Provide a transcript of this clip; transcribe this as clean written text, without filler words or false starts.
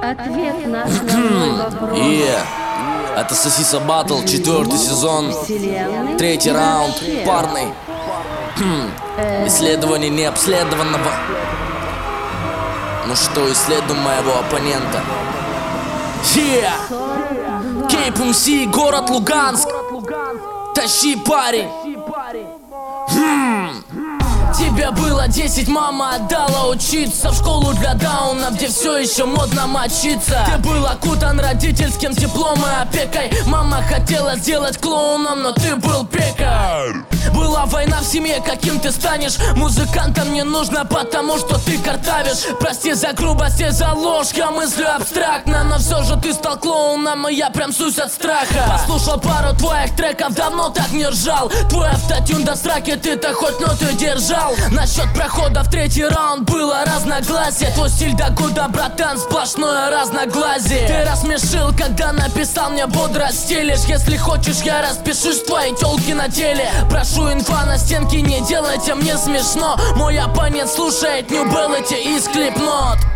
Ответ на основной вопрос. Это Сосиса Баттл, 4-й сезон, 3-й раунд, парный. Исследование необследованного. Ну что, исследуем моего оппонента. KPMC, город Луганск. Тащи, парень. Тебе было 10, мама отдала учиться в школу для даунов, где все еще модно мочиться. Ты был окутан родительским теплом и опекой. Мама хотела сделать клоуном, но ты был пекарь. Была война в семье, каким ты станешь. Музыкантам не нужно, потому что ты картавишь. Прости за грубость и за ложь, я мыслю абстрактно, но все же ты стал клоуном, и я прям сусь от страха. Послушал пару твоих треков, давно так не ржал. Твой автотюн до сраки, ты-то хоть ноты держал. Насчет прохода в 3-й раунд было разногласие. Твой стиль до года, братан, сплошное разногласие. Ты рассмешил, когда написал мне бодро стелишь. Если хочешь, я распишусь в твоей тёлке на теле. Прошу, инфа на стенке, не делайте мне смешно. Мой оппонент слушает New Balance и Slipknot.